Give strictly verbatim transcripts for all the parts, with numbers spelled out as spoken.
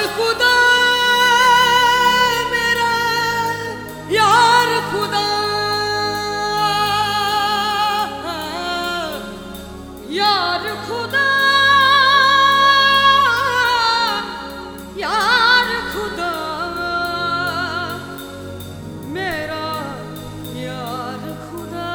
खुदा मेरा यार खुदा यार खुदा यार खुदा मेरा यार खुदा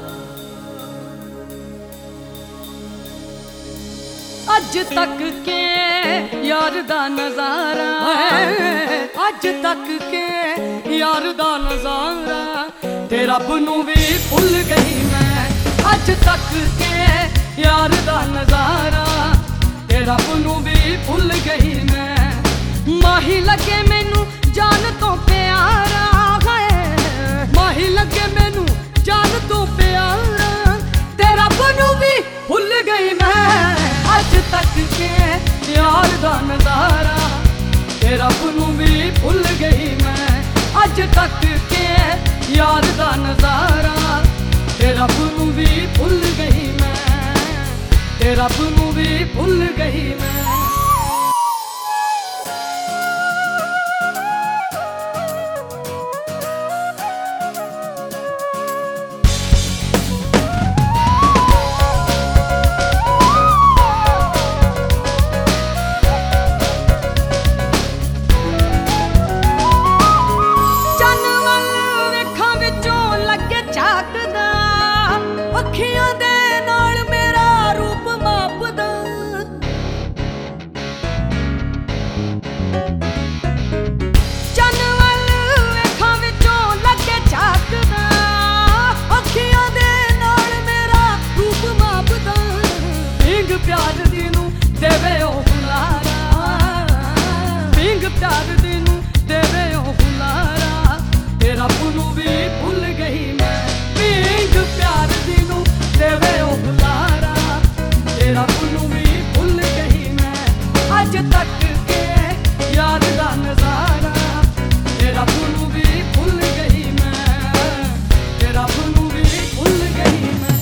अज तक के यार दा नजारा अज तक के यार दा नजारा ते रब नू भी भुल गई मैं अज तक के यार दा नजारा ते रब नू भी भुल गई मैं माही लगे मैनू जान तो प्यारा है माही लगे मैनू जान तो प्यारा ते रब नू भी भुल गई मैं अज तक के यार दा नजारा ते रब नू भी भुल गई मैं अज तक के यार दा नजारा ते रब नू भी भुल गई मैं ते रब नू भी भुल गई मैं अखियां दे नाल मेरा रूप मापदा चन्न वल वेखां विचों लगे झाकदा अखियां दे नाल मेरा रूप मापदा बिंग प्यार दी नू देवे ओ हुलारा बिंग प्यार दी नू देवे ओ हुलारा ते रब नू भी भुल गई मैं बिंग प्यार दी देवे ओ बुलारा ते रब नू भी भुल गई मैं अज तक के यार दा नजारा ते रब नू भी भुल गई मैं ते रब नू भी भुल गई मैं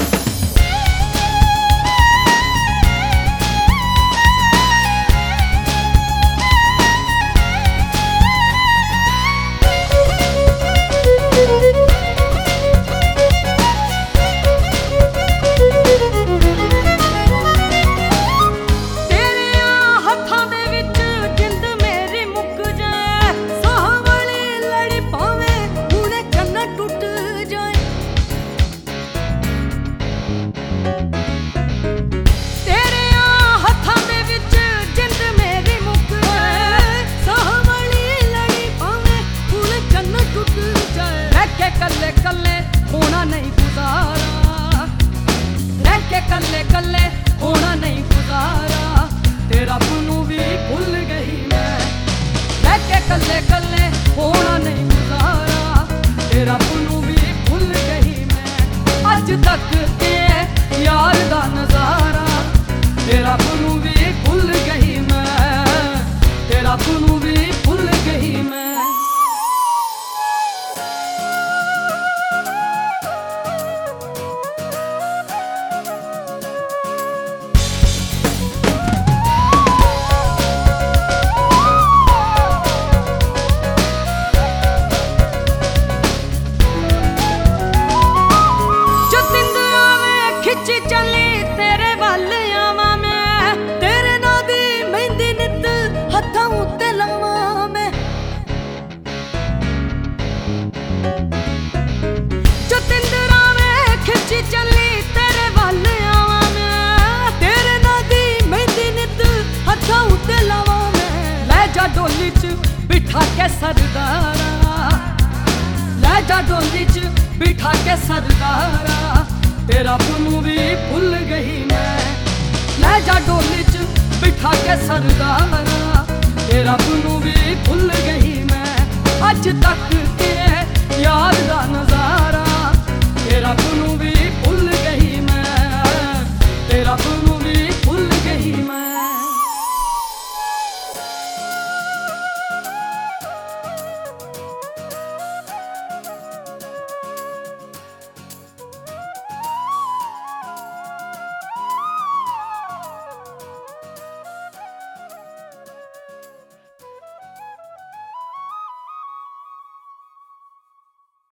कल्ले कल्ले होना नहीं गुजारा रह के कल्ले कल्ले होना नहीं गुजारा ते रब नू भी भुल गई मैं रह के कल्ले कल्ले होना नहीं गुजारा ते रब नू भी भुल गई मैं अज तक के यार दा नजारा ते रब नू भी भुल गई मैं ते रब नू भी भुल गई मैं चली तेरे वल आवा मैं तेरे ना दी मेहंदी नित हत्थां उत्ते लावां मैं जतिंदरा में खिच्ची चली तेरे वल आवा मैं तेरे ना दी मेहंदी नित हत्थां उत्ते लावां मैं लै जा डोली च बिठा के सरदारा लै जा डोली च बिठा के सरदारा ते रब नू भी भुल गई मैं लै जा डोली च बिठा के सरदारा ते रब नू भी भुल गई मैं अज तक के यार दा नजारा ते रब नू भी